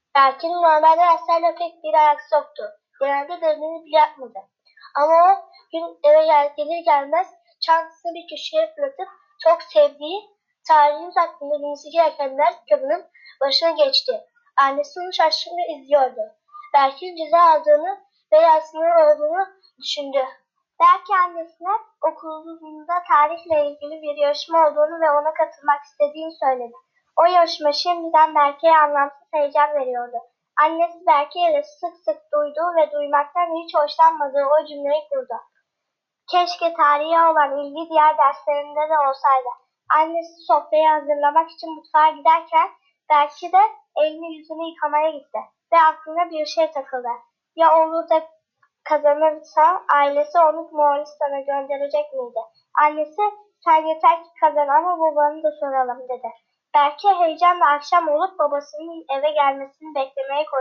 Berke'nin normalde derslerle pek bir alakası yoktu. Genelde dersini bile yapmadı. Ama o gün eve gelir gelmez çantasını bir köşeye fırlatıp çok sevdiği tarihimiz hakkında bilmesi gereken ders kitabının başına geçti. Annesi onu şaşkınla izliyordu. Berke'nin ceza aldığını ve yatsının olduğunu düşündü. Belki annesine okulunda tarihle ilgili bir yarışma olduğunu ve ona katılmak istediğini söyledi. O yarışma şimdiden Berke'ye anlamsız heyecan veriyordu. Annesi Berke ile sık sık duyduğu ve duymaktan hiç hoşlanmadığı o cümleyi kurdu. Keşke tarihe olan ilgi diğer derslerinde de olsaydı. Annesi sofrayı hazırlamak için mutfağa giderken Berke de elini yüzünü yıkamaya gitti ve aklına bir şey takıldı. Ya olur da kazanırsa ailesi onu Moğolistan'a gönderecek miydi? Annesi sen yeter ki kazan ama babanı da soralım dedi. Berke heyecanla akşam olup babasının eve gelmesini beklemeye koyuldu.